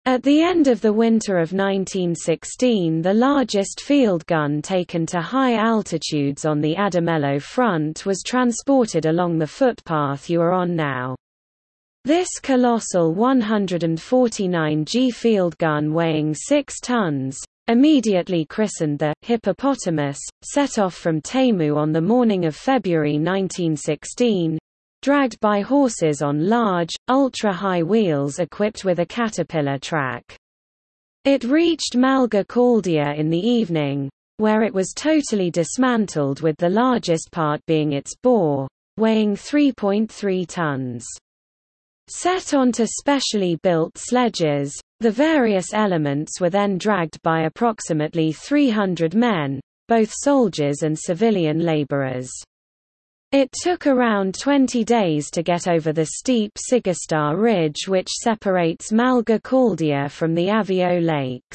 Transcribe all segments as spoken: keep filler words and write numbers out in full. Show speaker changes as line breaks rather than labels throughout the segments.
At the end of the winter of nineteen sixteen, the largest field gun taken to high altitudes on the Adamello front was transported along the footpath you are on now. This colossal one hundred forty-nine G field gun weighing six tons, immediately christened the Hippopotamus, set off from Temu on the morning of February nineteen sixteen, dragged by horses on large, ultra-high wheels equipped with a caterpillar track. It reached Malga Chaldia in the evening, where it was totally dismantled, with the largest part being its bore, weighing three point three tons. Set onto specially built sledges, the various elements were then dragged by approximately three hundred men, both soldiers and civilian laborers. It took around twenty days to get over the steep Sigistar Ridge which separates Malga Chaldia from the Avio Lakes.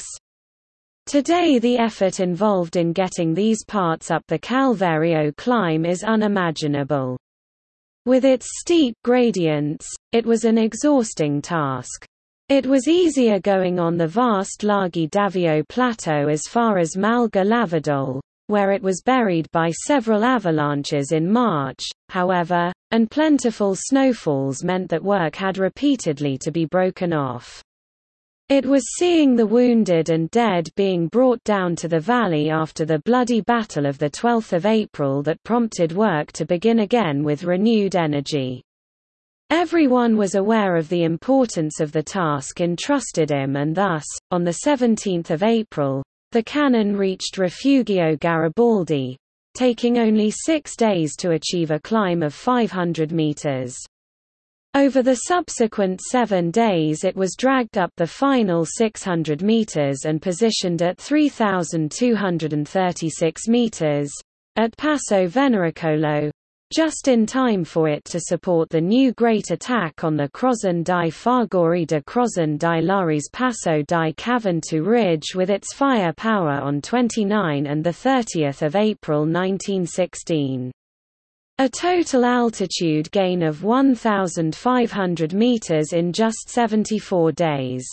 Today the effort involved in getting these parts up the Calvario climb is unimaginable. With its steep gradients, it was an exhausting task. It was easier going on the vast Laghi d'Avio plateau as far as Malga Lavadol, where it was buried by several avalanches in March, however, and plentiful snowfalls meant that work had repeatedly to be broken off. It was seeing the wounded and dead being brought down to the valley after the bloody battle of the twelfth of April that prompted work to begin again with renewed energy. Everyone was aware of the importance of the task entrusted him, and thus, on the seventeenth of April, the cannon reached Refugio Garibaldi, taking only six days to achieve a climb of five hundred meters. Over the subsequent seven days it was dragged up the final six hundred meters and positioned at three thousand two hundred thirty-six meters, at Passo Venericolo, just in time for it to support the new great attack on the Crozon di Fagori de Crozon di Laris Passo di Caventou Ridge with its fire power on twenty-ninth and thirtieth of April nineteen sixteen. A total altitude gain of one thousand five hundred meters in just seventy-four days.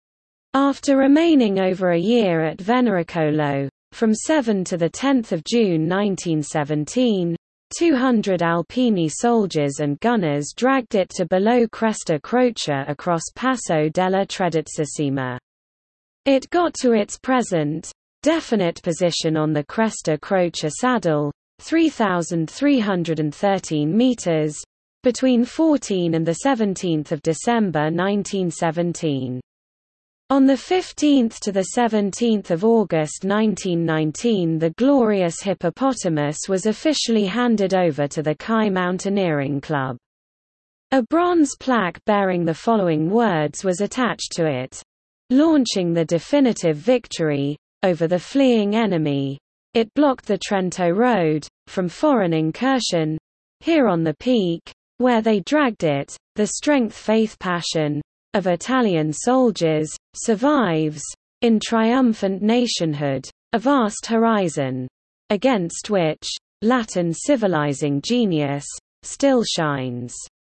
After remaining over a year at Venericolo, from seventh to the tenth of June nineteen seventeen, two hundred Alpini soldiers and gunners dragged it to below Cresta Croce across Passo della Tredicesima. It got to its present, definite position on the Cresta Croce saddle, three thousand three hundred thirteen meters, between fourteenth and the seventeenth of December nineteen seventeen. On the fifteenth to the seventeenth of August nineteen nineteen, the glorious Hippopotamus was officially handed over to the Chi Mountaineering Club. A bronze plaque bearing the following words was attached to it: "Launching the definitive victory over the fleeing enemy, it blocked the Trento road from foreign incursion. Here on the peak, where they dragged it, the strength, faith, passion of Italian soldiers survives, in triumphant nationhood, a vast horizon, against which Latin civilizing genius still shines."